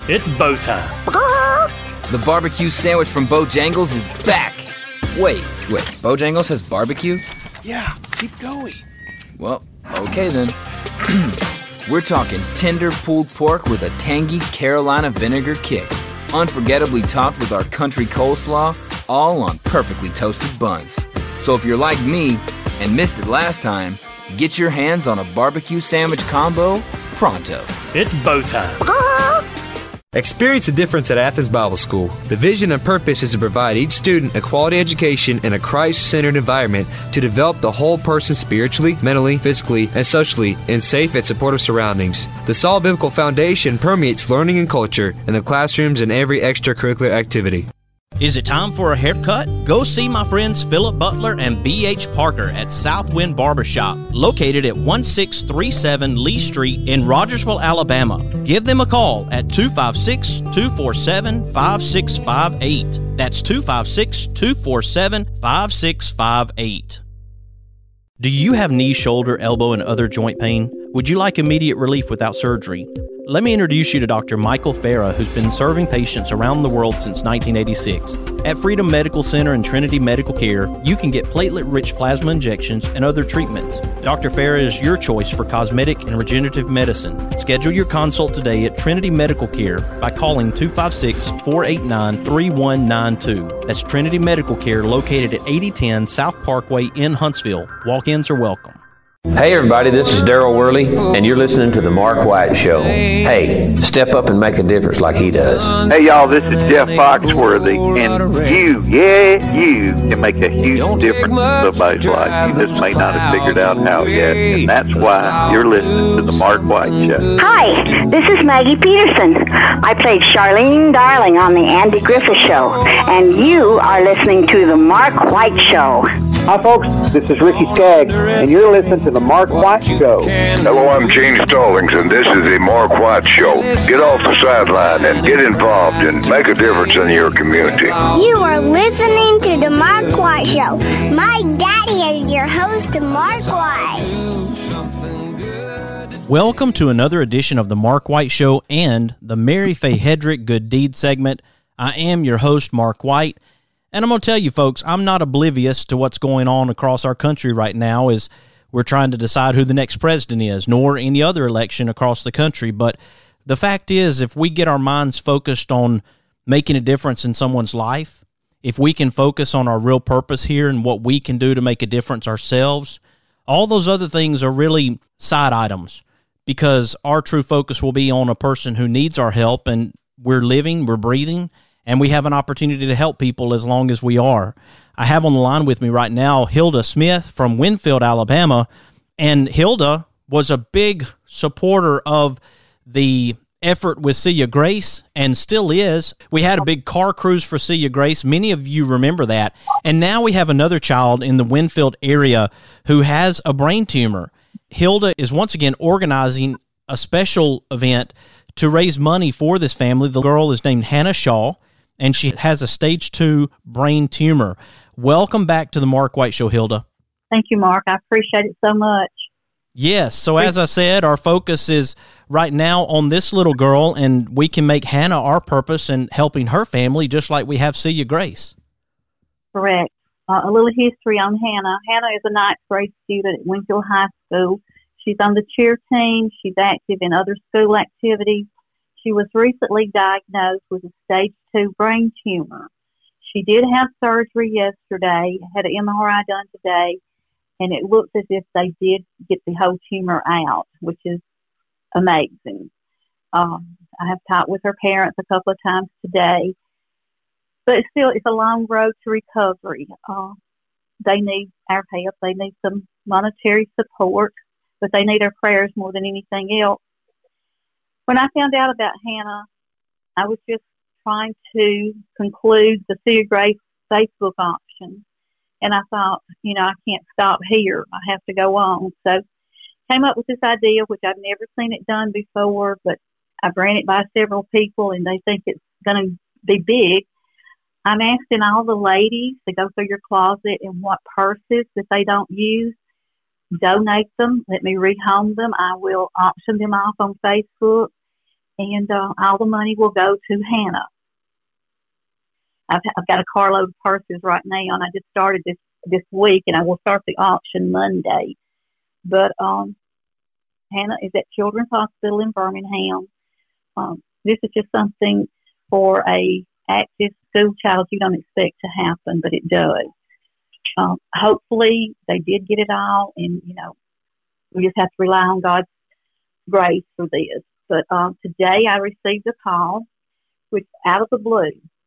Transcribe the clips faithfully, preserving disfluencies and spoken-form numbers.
It's Bo time. The barbecue sandwich from Bojangles is back. Wait, wait, Bojangles has barbecue? Yeah, keep going. Well, okay then. We're talking tender pulled pork with a tangy Carolina vinegar kick, unforgettably topped with our country coleslaw, all on perfectly toasted buns. So if you're like me and missed it last time, get your hands on a barbecue sandwich combo pronto. It's Bo time. Experience the difference at Athens Bible School. The vision and purpose is to provide each student a quality education in a Christ-centered environment to develop the whole person spiritually, mentally, physically, and socially in safe and supportive surroundings. The solid biblical foundation permeates learning and culture in the classrooms and every extracurricular activity. Is it time for a haircut? Go see my friends Philip Butler and B H Parker at Southwind Barbershop, located at one six three seven Lee Street in Rogersville, Alabama. Give them a call at two five six, two four seven, five six five eight. That's two five six, two four seven, five six five eight. Do you have knee, shoulder, elbow, and other joint pain? Would you like immediate relief without surgery? Let me introduce you to Doctor Michael Farah, who's been serving patients around the world since nineteen eighty-six. At Freedom Medical Center and Trinity Medical Care, you can get platelet-rich plasma injections and other treatments. Doctor Farah is your choice for cosmetic and regenerative medicine. Schedule your consult today at Trinity Medical Care by calling two five six, four eight nine, three one nine two. That's Trinity Medical Care, located at eighty ten South Parkway in Huntsville. Walk-ins are welcome. Hey everybody, this is Daryl Worley, and you're listening to The Mark White Show. Hey, step up and make a difference like he does. Hey y'all, this is Jeff Foxworthy, and you, yeah, you can make a huge difference in somebody's life. You just may not have figured out how yet, and that's why you're listening to The Mark White Show. Hi, this is Maggie Peterson. I played Charlene Darling on The Andy Griffith Show, and you are listening to The Mark White Show. Hi folks, this is Ricky Skaggs, and you're listening to The Mark White Show. Hello, I'm Gene Stallings, and this is The Mark White Show. Get off the sideline and get involved and make a difference in your community. You are listening to The Mark White Show. My daddy is your host, Mark White. Welcome to another edition of The Mark White Show and the Mary Faye Hedrick Good Deed segment. I am your host, Mark White. And I'm going to tell you, folks, I'm not oblivious to what's going on across our country right now as we're trying to decide who the next president is, nor any other election across the country. But the fact is, if we get our minds focused on making a difference in someone's life, if we can focus on our real purpose here and what we can do to make a difference ourselves, all those other things are really side items, because our true focus will be on a person who needs our help, and we're living, we're breathing, and we have an opportunity to help people as long as we are. I have on the line with me right now Hilda Smith from Winfield, Alabama, and Hilda was a big supporter of the effort with See Ya Grace, and still is. We had a big car cruise for See Ya Grace. Many of you remember that. And now we have another child in the Winfield area who has a brain tumor. Hilda is once again organizing a special event to raise money for this family. The girl is named Hannah Shaw, and she has a stage two brain tumor. Welcome back to the Mark White Show, Hilda. Thank you, Mark. I appreciate it so much. Yes. So as I said, our focus is right now on this little girl, and we can make Hannah our purpose in helping her family, just like we have See Ya Grace. Correct. Uh, a little history on Hannah. Hannah is a ninth grade student at Winfield High School. She's on the cheer team. She's active in other school activities. She was recently diagnosed with a stage two brain tumor. She did have surgery yesterday, had an M R I done today, and it looks as if they did get the whole tumor out, which is amazing. Um, I have talked with her parents a couple of times today, but it's still, it's a long road to recovery. Uh, they need our help. They need some monetary support, but they need our prayers more than anything else. When I found out about Hannah, I was just trying to conclude the See Ya Grace Facebook option. And I thought, you know, I can't stop here. I have to go on. So came up with this idea, which I've never seen it done before, but I've ran it by several people, and they think it's going to be big. I'm asking all the ladies to go through your closet and what purses that they don't use, donate them. Let me rehome them. I will auction them off on Facebook. and uh, all the money will go to Hannah. I've, I've got a carload of purses right now, and I just started this this week, and I will start the auction Monday. But um, Hannah is at Children's Hospital in Birmingham. Um, this is just something for a active school child you don't expect to happen, but it does. Um, hopefully, they did get it all, and you know, we just have to rely on God's grace for this. But um, today, I received a call, which out of the blue.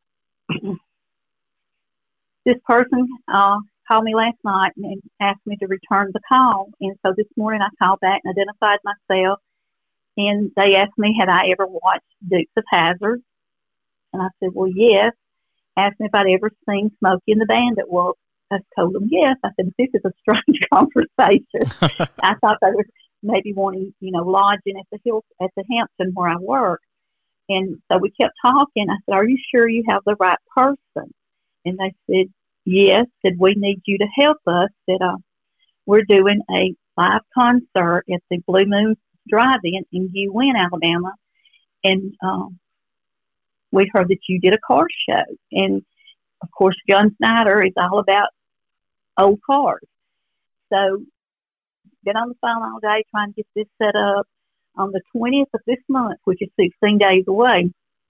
This person uh, called me last night and asked me to return the call. And so this morning I called back and identified myself. And they asked me, had I ever watched Dukes of Hazzard? And I said, well, yes. Asked me if I'd ever seen Smokey and the Bandit. Well, I told them yes. I said, this is a strange conversation. I thought they were maybe wanting, you know, lodging at the Hill, at the Hampton where I work. And so we kept talking. I said, are you sure you have the right person? And they said, yes. Said, we need you to help us. Said, uh, we're doing a live concert at the Blue Moon Drive-In in Gwynn, Alabama. And um, we heard that you did a car show. And, of course, John Snyder is all about old cars. So, been on the phone all day trying to get this set up. On the twentieth of this month, which is sixteen days away,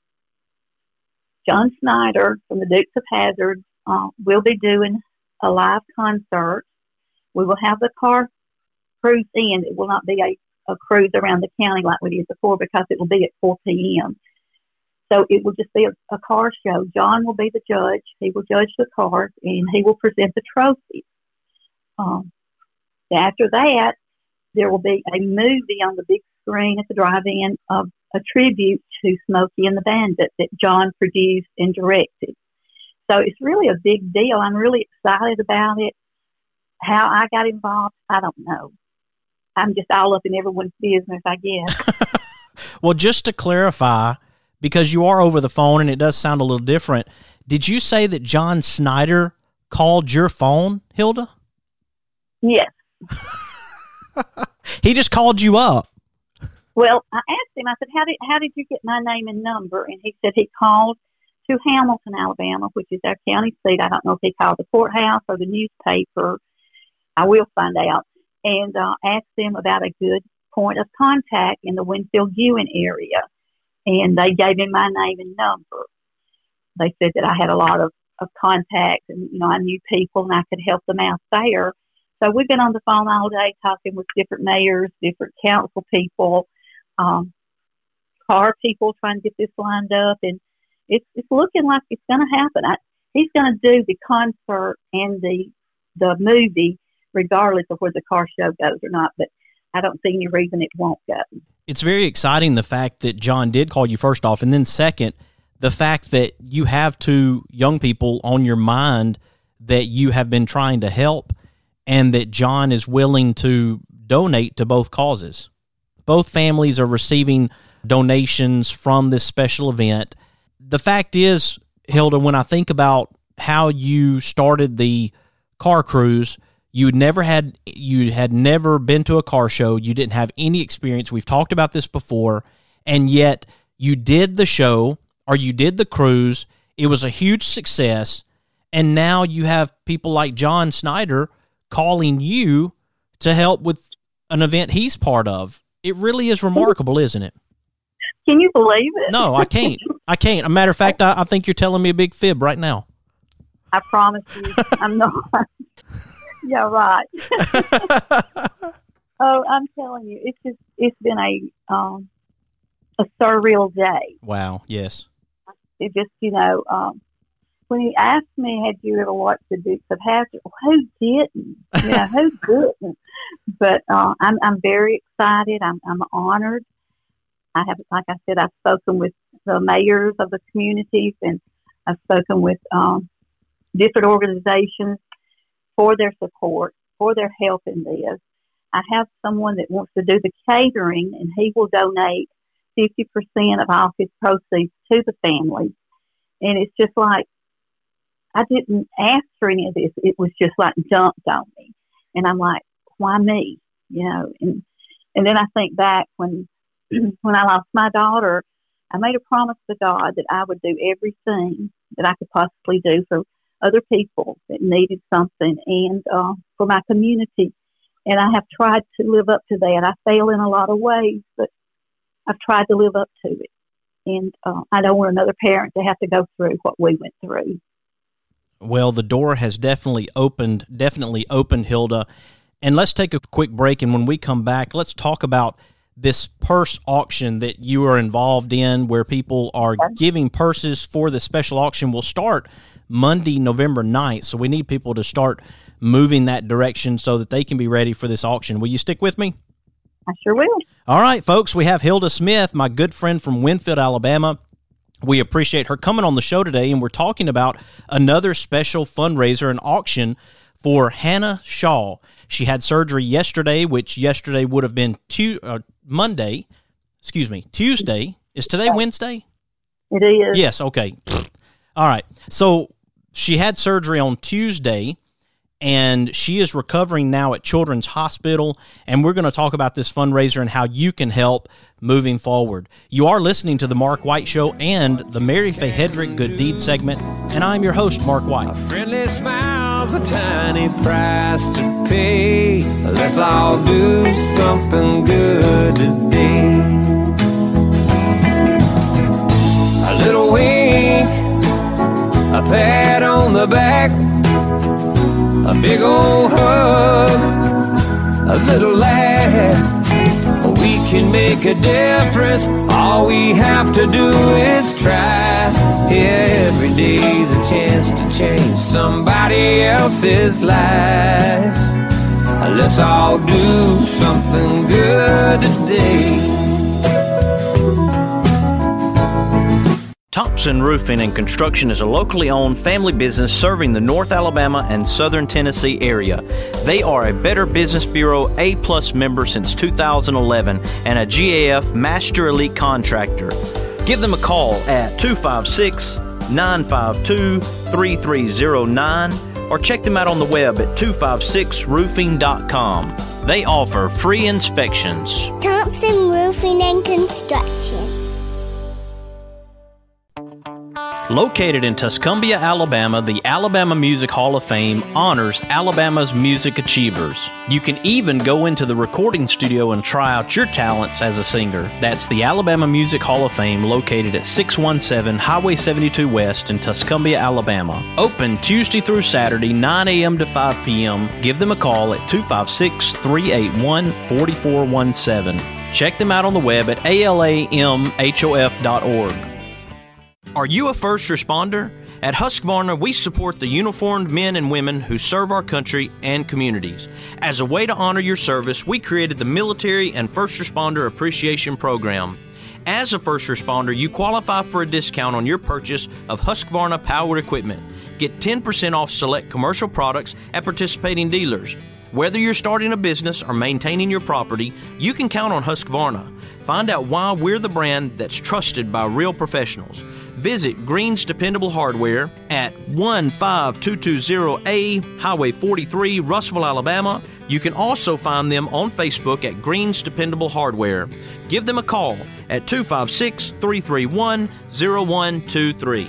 John Snyder from the Dukes of Hazzard uh, will be doing a live concert. We will have the car cruise in. It will not be a, a cruise around the county like we did before because it will be at four p.m. So it will just be a, a car show. John will be the judge. He will judge the cars, and he will present the trophies. Um, after that, there will be a movie on the big screen at the drive-in of a tribute to Smokey and the Bandit that John produced and directed. So it's really a big deal. I'm really excited about it. How I got involved, I don't know. I'm just all up in everyone's business, I guess. Well, just to clarify, because you are over the phone and it does sound a little different, did you say that John Snyder called your phone, Hilda? Yes. He just called you up. Well, I asked him, I said, how did how did you get my name and number? And he said he called to Hamilton, Alabama, which is our county seat. I don't know if he called the courthouse or the newspaper. I will find out. And uh, asked them about a good point of contact in the Winfield-Gewin area. And they gave him my name and number. They said that I had a lot of, of contacts and, you know, I knew people and I could help them out there. So we've been on the phone all day talking with different mayors, different council people, um, car people trying to get this lined up. And it's, it's looking like it's going to happen. I, he's going to do the concert and the the movie regardless of where the car show goes or not. But I don't see any reason it won't go. It's very exciting, the fact that John did call you first off. And then second, the fact that you have two young people on your mind that you have been trying to help, and that John is willing to donate to both causes. Both families are receiving donations from this special event. The fact is, Hilda, when I think about how you started the car cruise, you never had you had never been to a car show. You didn't have any experience. We've talked about this before, and yet you did the show or you did the cruise. It was a huge success, and now you have people like John Snyder calling you to help with an event he's part of. It really is remarkable, isn't it? Can you believe it? No, I can't. I can't. As a matter of fact, I, I think you're telling me a big fib right now. I promise you, I'm not. Yeah, right. Oh, I'm telling you, it's just it's been a um, a surreal day. Wow. Yes. It just, you know, um, when he asked me, had you ever watched the Dukes of Hazzard? Who didn't? You know, who didn't? But uh, I'm I'm very excited. I'm I'm honored. I have, like I said, I've spoken with the mayors of the communities, and I've spoken with um, different organizations for their support, for their help in this. I have someone that wants to do the catering, and he will donate fifty percent of all his proceeds to the family. And it's just like, I didn't ask for any of this. It was just like dumped on me. And I'm like, why me? You know, and and then I think back when when I lost my daughter, I made a promise to God that I would do everything that I could possibly do for other people that needed something and uh, for my community. And I have tried to live up to that. I fail in a lot of ways, but I've tried to live up to it. And uh, I don't want another parent to have to go through what we went through. Well, the door has definitely opened, definitely opened, Hilda. And let's take a quick break. And when we come back, let's talk about this purse auction that you are involved in, where people are giving purses for the special auction. Will start Monday, November ninth. So we need people to start moving that direction so that they can be ready for this auction. Will you stick with me? I sure will. All right, folks, we have Hilda Smith, my good friend from Winfield, Alabama. We appreciate her coming on the show today, and we're talking about another special fundraiser, an auction for Hannah Shaw. She had surgery yesterday, which yesterday would have been tu- uh, Monday, excuse me, Tuesday. Is today Wednesday? It is. Yes, okay. All right. So she had surgery on Tuesday, and she is recovering now at Children's Hospital, and we're going to talk about this fundraiser and how you can help moving forward. You are listening to The Mark White Show and the Mary Faye Hedrick Good Deed segment, and I'm your host, Mark White. A friendly smile's a tiny price to pay. Let's all do something good today. A little wink, a pat on the back, a big old hug, a little laugh. We can make a difference. All we have to do is try. Every day's a chance to change somebody else's life. Let's all do something good today. Thompson Roofing and Construction is a locally owned family business serving the North Alabama and Southern Tennessee area. They are a Better Business Bureau A-plus member since two thousand eleven and a G A F Master Elite Contractor. Give them a call at two five six, nine five two, three three zero nine or check them out on the web at two five six roofing dot com. They offer free inspections. Thompson Roofing and Construction. Located in Tuscumbia, Alabama, the Alabama Music Hall of Fame honors Alabama's music achievers. You can even go into the recording studio and try out your talents as a singer. That's the Alabama Music Hall of Fame, located at six one seven Highway seventy-two West in Tuscumbia, Alabama. Open Tuesday through Saturday, nine a.m. to five p.m. Give them a call at two five six, three eight one, four four one seven. Check them out on the web at A L A M H O F dot org. Are you a first responder? At Husqvarna, we support the uniformed men and women who serve our country and communities. As a way to honor your service, we created the Military and First Responder Appreciation Program. As a first responder, you qualify for a discount on your purchase of Husqvarna powered equipment. Get ten percent off select commercial products at participating dealers. Whether you're starting a business or maintaining your property, you can count on Husqvarna. Find out why we're the brand that's trusted by real professionals. Visit Green's Dependable Hardware at one five two two zero A Highway forty-three, Russellville, Alabama. You can also find them on Facebook at Green's Dependable Hardware. Give them a call at two five six, three three one, zero one two three.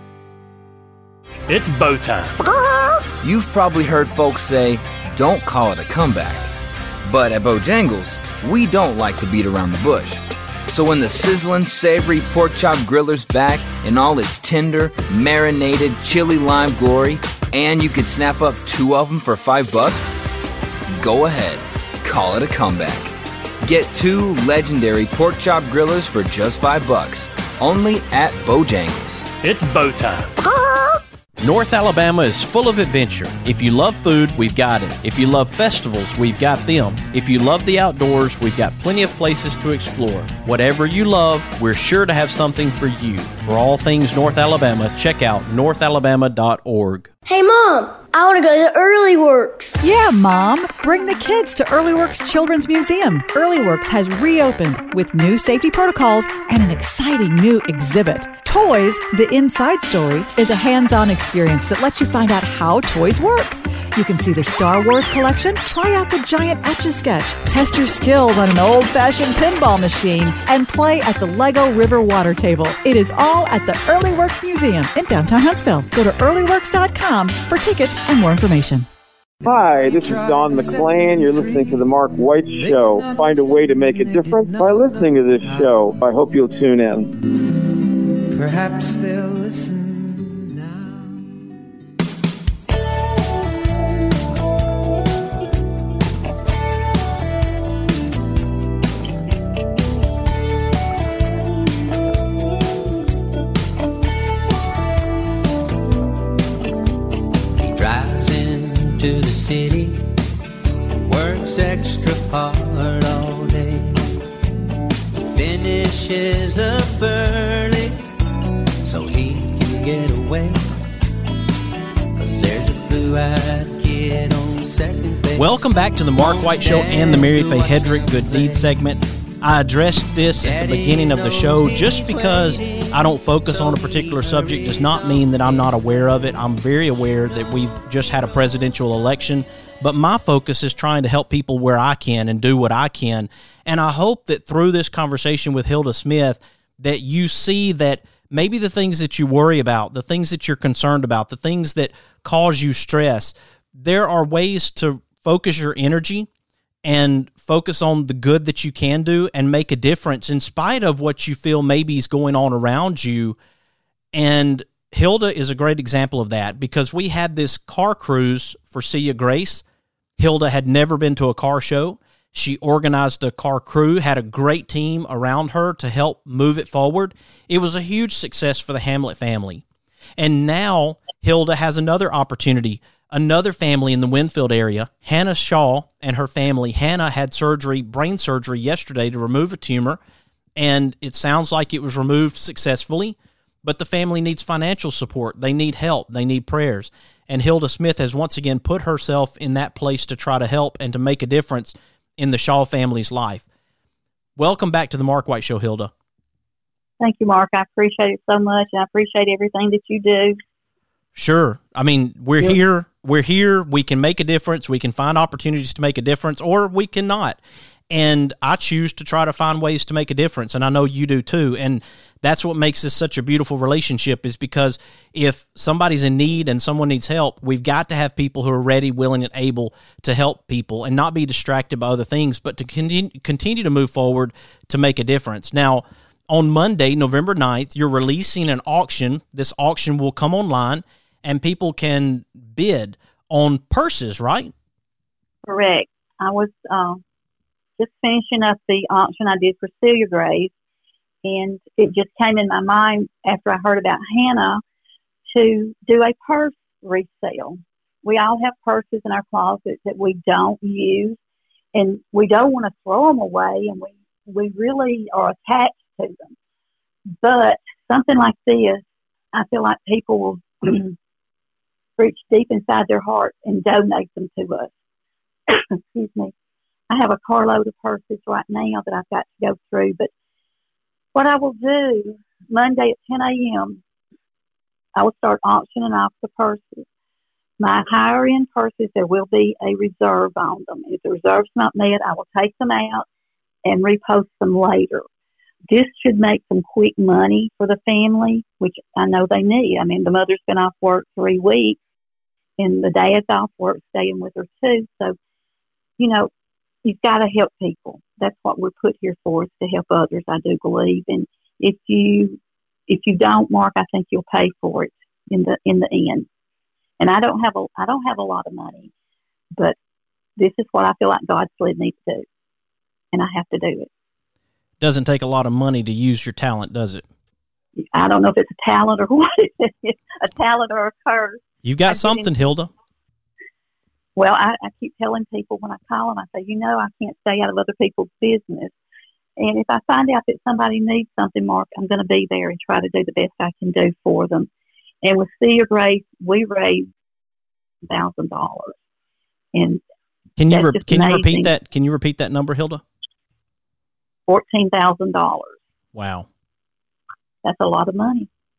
It's bow time. You've probably heard folks say, don't call it a comeback. But at Bojangles, we don't like to beat around the bush. So when the sizzling, savory pork chop griller's back in all its tender, marinated, chili lime glory, and you could snap up two of them for five bucks, go ahead, call it a comeback. Get two legendary pork chop grillers for just five bucks, only at Bojangles. It's bow time. North Alabama is full of adventure. If you love food, we've got it. If you love festivals, we've got them. If you love the outdoors, we've got plenty of places to explore. Whatever you love, we're sure to have something for you. For all things North Alabama, check out north alabama dot org. Hey, Mom, I want to go to Early Works. Yeah, Mom. Bring the kids to Early Works Children's Museum. Early Works has reopened with new safety protocols and an exciting new exhibit. Toys, The Inside Story, is a hands-on experience that lets you find out how toys work. You can see the Star Wars collection, try out the giant Etch-a-Sketch, test your skills on an old-fashioned pinball machine, and play at the Lego River water table. It is all at the Early Works Museum in downtown Huntsville. Go to early works dot com for tickets and more information. Hi, this is Don McClain. You're listening to The Mark White Show. Find a way to make a difference by listening to this show. I hope you'll tune in. Perhaps they'll listen. To the city, works extra hard all day, finishes up early so he can get away, 'cause there's a blue-eyed kid on second base. Welcome back to the Mark White Show and the Mary Faye Hedrick Good Deeds segment. I addressed this at the beginning of the show. Just because I don't focus on a particular subject does not mean that I'm not aware of it. I'm very aware that we've just had a presidential election, but my focus is trying to help people where I can and do what I can. And I hope that through this conversation with Hilda Smith that you see that maybe the things that you worry about, the things that you're concerned about, the things that cause you stress, there are ways to focus your energy and focus on the good that you can do and make a difference in spite of what you feel maybe is going on around you. And Hilda is a great example of that, because we had this car cruise for Sea of Grace. Hilda had never been to a car show. She organized a car crew, had a great team around her to help move it forward. It was a huge success for the Hamlet family. And now Hilda has another opportunity. Another family in the Winfield area, Hannah Shaw and her family. Hannah had surgery, brain surgery yesterday to remove a tumor, and it sounds like it was removed successfully, but the family needs financial support. They need help. They need prayers. And Hilda Smith has once again put herself in that place to try to help and to make a difference in the Shaw family's life. Welcome back to the Mark White Show, Hilda. Thank you, Mark. I appreciate it so much, and I appreciate everything that you do. Sure. I mean, we're Yeah. here. We're here. We can make a difference. We can find opportunities to make a difference, or we cannot. And I choose to try to find ways to make a difference, and I know you do too. And that's what makes this such a beautiful relationship, is because if somebody's in need and someone needs help, we've got to have people who are ready, willing, and able to help people and not be distracted by other things, but to continue, continue to move forward to make a difference. Now, on Monday, November ninth, you're releasing an auction. This auction will come online, and people can bid on purses, right? Correct. I was uh, just finishing up the auction I did for Celia Grace, and it just came in my mind after I heard about Hannah to do a purse resale. We all have purses in our closet that we don't use, and we don't want to throw them away, and we, we really are attached to them. But something like this, I feel like people will reach deep inside their heart and donate them to us. Excuse me. I have a carload of purses right now that I've got to go through, but what I will do Monday at ten a.m., I will start auctioning off the purses. My higher end purses, there will be a reserve on them. If the reserve's not met, I will take them out and repost them later. This should make some quick money for the family, which I know they need. I mean, the mother's been off work three weeks, and the dad's off work staying with her too. So, you know, you've got to help people. That's what we're put here for, is to help others, I do believe. And if you if you don't, Mark, I think you'll pay for it in the in the end. And I don't have a I don't have a lot of money, but this is what I feel like God's led me to do, and I have to do it. Doesn't take a lot of money to use your talent, does it? I don't know if it's a talent or what it is, a talent or a curse. You've got I something, didn't- Hilda. Well, I, I keep telling people when I call them, I say, you know, I can't stay out of other people's business. And if I find out that somebody needs something, Mark, I'm going to be there and try to do the best I can do for them. And with Sea of Grace, we raised one thousand dollars. And Can you that's re- just can you amazing. repeat that? Can you repeat that number, Hilda? fourteen thousand dollars. Wow. That's a lot of money.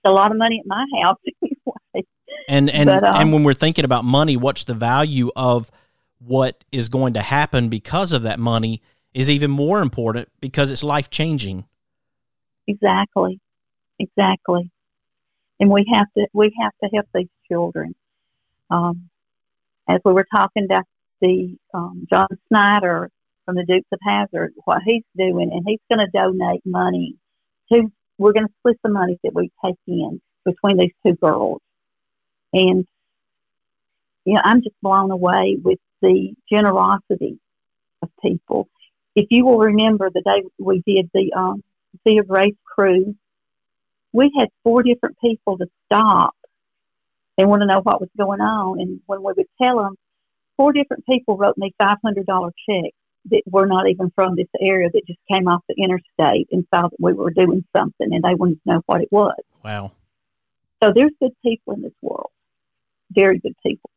a lot of money at my house anyway. And and But, um, and when we're thinking about money, what's the value of what is going to happen because of that money is even more important because it's life changing. Exactly, exactly. And we have to we have to help these children. Um, as we were talking about the um, John Snyder from the Dukes of Hazzard, what he's doing, and he's going to donate money to. We're going to split the money that we take in between these two girls, and you know, I'm just blown away with the generosity of people. If you will remember the day we did the um, Sea of Grace cruise, we had four different people to stop and want to know what was going on. And when we would tell them, four different people wrote me five hundred dollars checks that were not even from this area, that just came off the interstate and saw that we were doing something, and they wanted to know what it was. Wow. So there's good people in this world, very good people.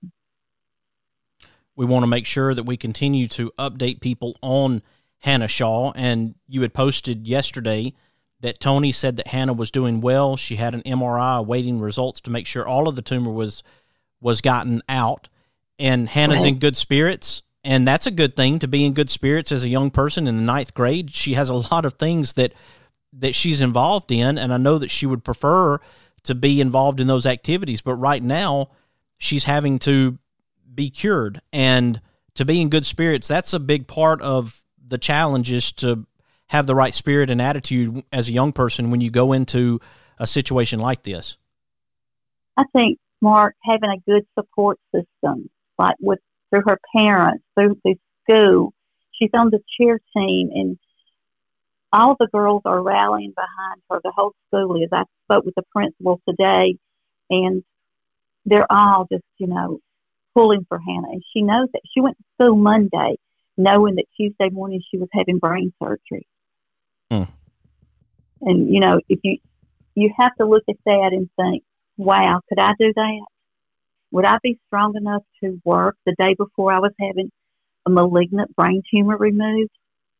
We want to make sure that we continue to update people on Hannah Shaw, and you had posted yesterday that Tony said that Hannah was doing well. She had an M R I awaiting results to make sure all of the tumor was was gotten out, and Hannah's Right. in good spirits, and that's a good thing, to be in good spirits as a young person in the ninth grade. She has a lot of things that that she's involved in, and I know that she would prefer to be involved in those activities, but right now she's having to be cured, and to be in good spirits, that's a big part of the challenge, is to have the right spirit and attitude as a young person when you go into a situation like this. I think, Mark, having a good support system, like with through her parents, through the school, she's on the cheer team, and all the girls are rallying behind her. The whole school is. I spoke with the principal today, and they're all just, you know, pulling for Hannah. And she knows that. She went to school Monday knowing that Tuesday morning she was having brain surgery. Hmm. And, you know, if you you have to look at that and think, wow, could I do that? Would I be strong enough to work the day before I was having a malignant brain tumor removed?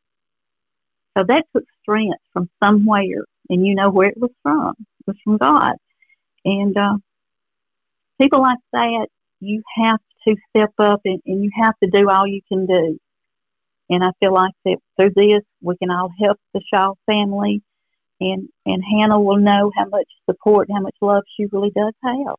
So that took strength from somewhere, and you know where it was from. It was from God. And uh, people like that, you have to step up, and, and you have to do all you can do. And I feel like that through this, we can all help the Shaw family, and, and Hannah will know how much support, how much love she really does have.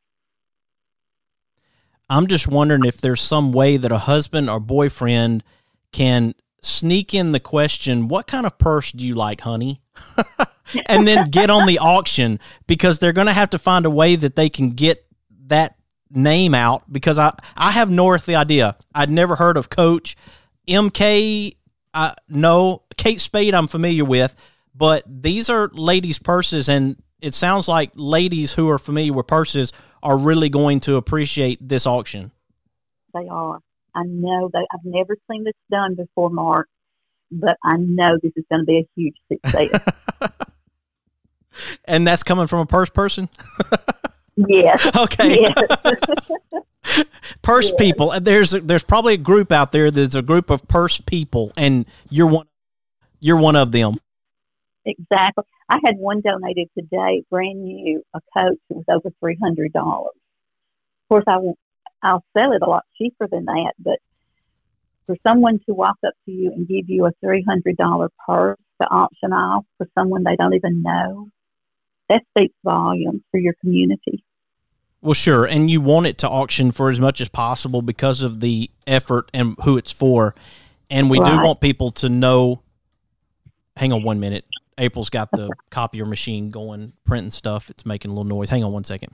I'm just wondering if there's some way that a husband or boyfriend can sneak in the question, what kind of purse do you like, honey? And then get on the auction, because they're going to have to find a way that they can get that name out, because I, I have no earthly idea. I'd never heard of Coach. M K, uh, no. Kate Spade I'm familiar with, but these are ladies' purses, and it sounds like ladies who are familiar with purses are really going to appreciate this auction. They are. I know that I've never seen this done before, Mark, but I know this is going to be a huge success. And that's coming from a purse person? Yes. Okay. Yes. Purse yes. people. There's a, there's probably a group out there. There's a group of purse people, and you're one. You're one of them. Exactly. I had one donated today, brand new, a coat that was over three hundred dollars. Of course, I won't, I'll sell it a lot cheaper than that, but for someone to walk up to you and give you a three hundred dollars purse to auction off for someone they don't even know, that speaks volumes for your community. Well, sure, and you want it to auction for as much as possible because of the effort and who it's for. And we Right. do want people to know. Hang on one minute. April's got the copier machine going, printing stuff. It's making a little noise. Hang on one second.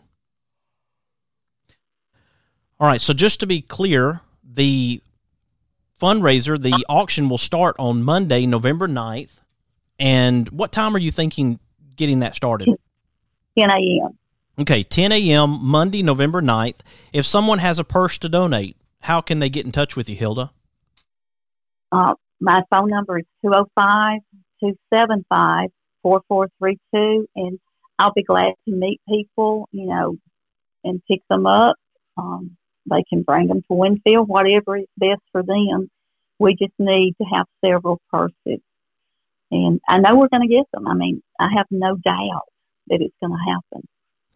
All right, so just to be clear, the fundraiser, the auction will start on Monday, November ninth. And what time are you thinking getting that started? ten a.m. Okay, ten a.m., Monday, November ninth. If someone has a purse to donate, how can they get in touch with you, Hilda? Uh, my phone number is two oh five, two seven five, four four three two, and I'll be glad to meet people, you know, and pick them up. Um, they can bring them to Winfield, whatever is best for them. We just need to have several purses. And I know we're going to get them. I mean, I have no doubt that it's going to happen.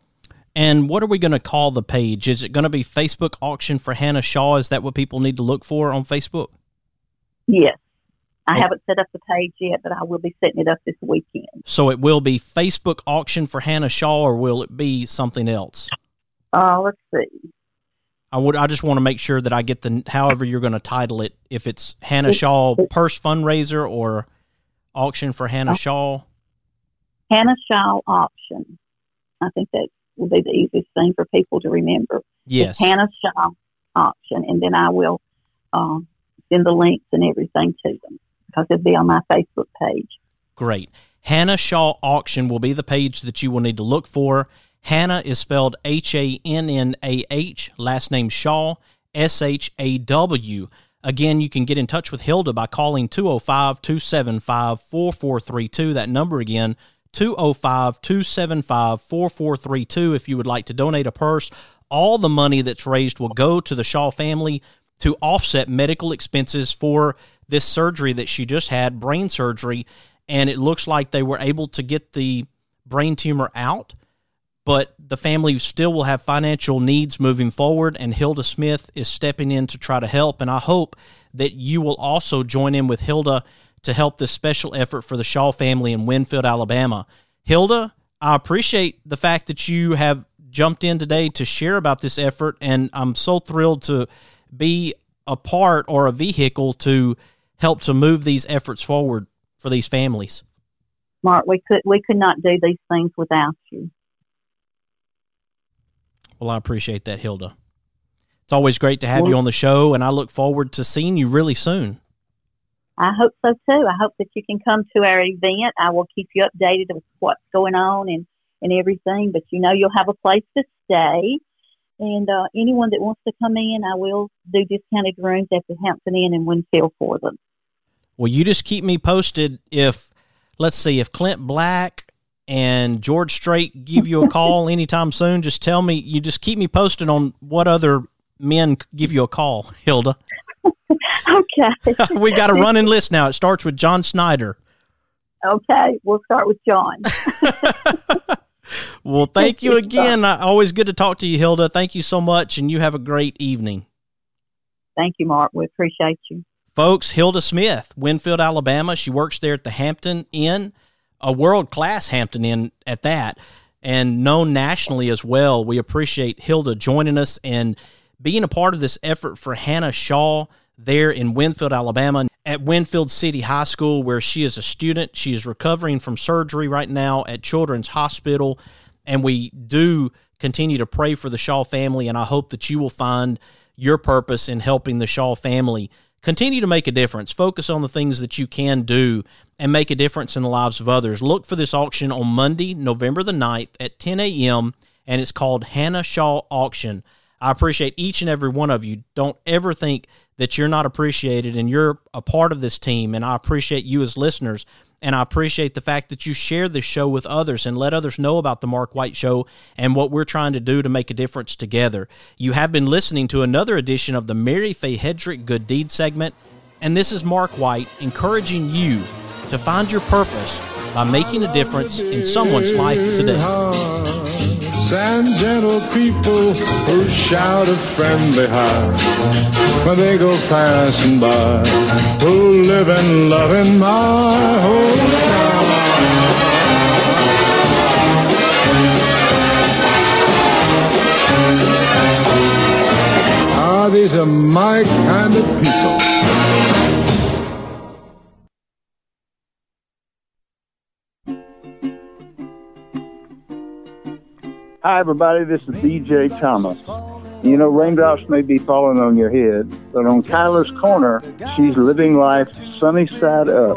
And what are we going to call the page? Is it going to be Facebook Auction for Hannah Shaw? Is that what people need to look for on Facebook? Yes. I Oh. haven't set up the page yet, but I will be setting it up this weekend. So it will be Facebook Auction for Hannah Shaw, or will it be something else? Uh, let's see. I would. I just want to make sure that I get the, however you're going to title it, if it's Hannah It- Shaw it- Purse Fundraiser or Auction for Hannah Oh. Shaw. Hannah Shaw Auction. I think that will be the easiest thing for people to remember. Yes. It's Hannah Shaw Auction, and then I will um, send the links and everything to them because it'll be on my Facebook page. Great. Hannah Shaw Auction will be the page that you will need to look for. Hannah is spelled H A N N A H, last name Shaw, S H A W. Again, you can get in touch with Hilda by calling two oh five, two seven five, four four three two. That number again, two oh five, two seven five, four four three two. If you would like to donate a purse, all the money that's raised will go to the Shaw family to offset medical expenses for this surgery that she just had, brain surgery, and it looks like they were able to get the brain tumor out, but the family still will have financial needs moving forward, and Hilda Smith is stepping in to try to help, and I hope that you will also join in with Hilda to help this special effort for the Shaw family in Winfield, Alabama. Hilda, I appreciate the fact that you have jumped in today to share about this effort, and I'm so thrilled to be a part or a vehicle to help to move these efforts forward for these families. Mark, we could we could not do these things without you. Well, I appreciate that, Hilda. It's always great to have you on the show, and I look forward to seeing you really soon. I hope so too. I hope that you can come to our event. I will keep you updated with what's going on and, and everything, but you know you'll have a place to stay. And uh, anyone that wants to come in, I will do discounted rooms at the Hampton Inn in Winfield for them. Well, you just keep me posted if, let's see, if Clint Black and George Strait give you a call anytime soon, just tell me, you just keep me posted on what other men give you a call, Hilda. Okay. We got a running list now. It starts with John Snyder. Okay, we'll start with John. Well, thank you again. Always good to talk to you, Hilda. Thank you so much, and you have a great evening. Thank you, Mark. We appreciate you. Folks, Hilda Smith, Winfield, Alabama. She works there at the Hampton Inn, a world-class Hampton Inn at that, and known nationally as well. We appreciate Hilda joining us and being a part of this effort for Hannah Shaw there in Winfield, Alabama, at Winfield City High School, where she is a student. She is recovering from surgery right now at Children's Hospital, and we do continue to pray for the Shaw family, and I hope that you will find your purpose in helping the Shaw family continue to make a difference. Focus on the things that you can do and make a difference in the lives of others. Look for this auction on Monday, November the ninth at ten a.m., and it's called Hannah Shaw Auction. I appreciate each and every one of you. Don't ever think that you're not appreciated, and you're a part of this team, and I appreciate you as listeners, and I appreciate the fact that you share this show with others and let others know about the Mark White Show and what we're trying to do to make a difference together. You have been listening to another edition of the Mary Faye Hedrick Good Deed segment, and this is Mark White encouraging you to find your purpose by making a difference in someone's life today. And gentle people who shout a friendly hi when they go passing by, who live and love in my hometown. Ah, these are my kind of people. Hi, everybody. This is B J Thomas. You know, raindrops may be falling on your head, but on Kyla's Corner, she's living life sunny side up.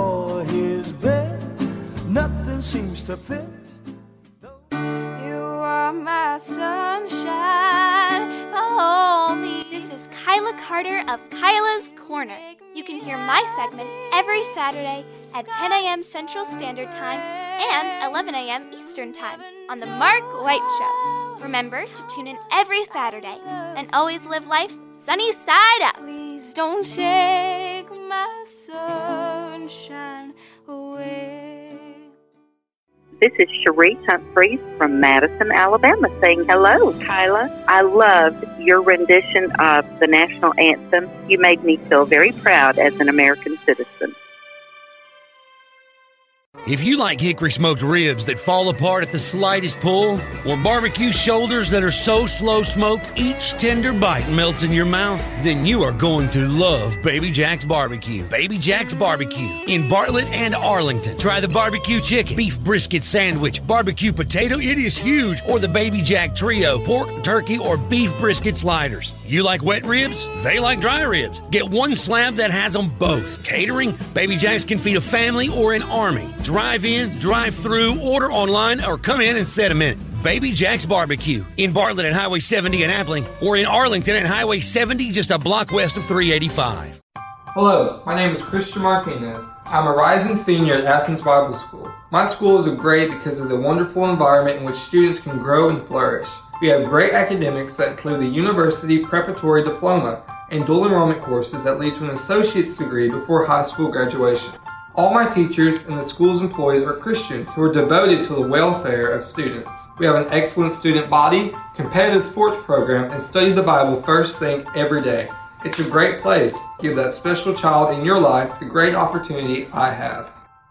Nothing seems to fit. You are my sunshine, my only. This is Kyla Carter of Kyla's Corner. You can hear my segment every Saturday at ten a.m. Central Standard Time and eleven a.m. Eastern Time on The Mark White Show. Remember to tune in every Saturday and always live life sunny side up. Please don't take my sunshine away. This is Cherie Humphreys from Madison, Alabama, saying hello, Kyla. I loved your rendition of the national anthem. You made me feel very proud as an American citizen. If you like hickory smoked ribs that fall apart at the slightest pull, or barbecue shoulders that are so slow smoked each tender bite melts in your mouth, then you are going to love Baby Jack's Barbecue. Baby Jack's Barbecue in Bartlett and Arlington. Try the barbecue chicken, beef brisket sandwich, barbecue potato, it is huge, or the Baby Jack Trio, pork, turkey, or beef brisket sliders. You like wet ribs? They like dry ribs. Get one slab that has them both. Catering? Baby Jack's can feed a family or an army. Drive in, drive through, order online, or come in and set a minute. Baby Jack's Barbecue in Bartlett at Highway seventy in Appling, or in Arlington at Highway seventy, just a block west of three eighty-five. Hello, my name is Christian Martinez. I'm a rising senior at Athens Bible School. My school is great because of the wonderful environment in which students can grow and flourish. We have great academics that include the University Preparatory Diploma and dual enrollment courses that lead to an associate's degree before high school graduation. All my teachers and the school's employees are Christians who are devoted to the welfare of students. We have an excellent student body, competitive sports program, and study the Bible first thing every day. It's a great place. Give that special child in your life the great opportunity I have.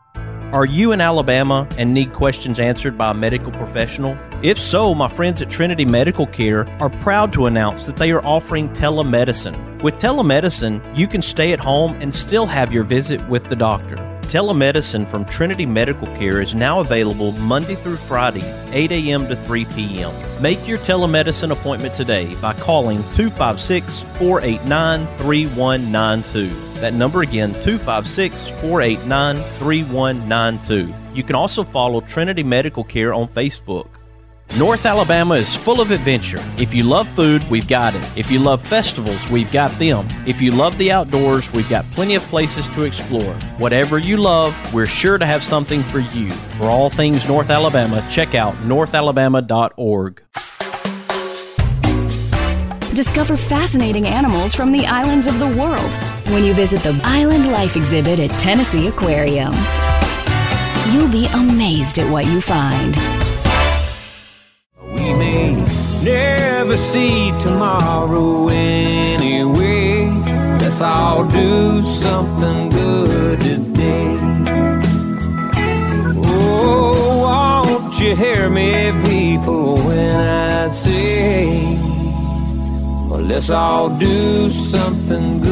Are you in Alabama and need questions answered by a medical professional? If so, my friends at Trinity Medical Care are proud to announce that they are offering telemedicine. With telemedicine, you can stay at home and still have your visit with the doctor. Telemedicine from Trinity Medical Care is now available Monday through Friday, eight a.m. to three p.m. Make your telemedicine appointment today by calling two five six, four eight nine, three one nine two. That number again, two five six, four eight nine, three one nine two. You can also follow Trinity Medical Care on Facebook. North Alabama is full of adventure. If you love food, we've got it. If you love festivals, we've got them. If you love the outdoors, we've got plenty of places to explore. Whatever you love, we're sure to have something for you. For all things North Alabama, check out north alabama dot org. Discover fascinating animals from the islands of the world when you visit the Island Life exhibit at Tennessee Aquarium. You'll be amazed at what you find. We may never see tomorrow anyway. Let's all do something good today. Oh, won't you hear me, people, when I say, well, let's all do something good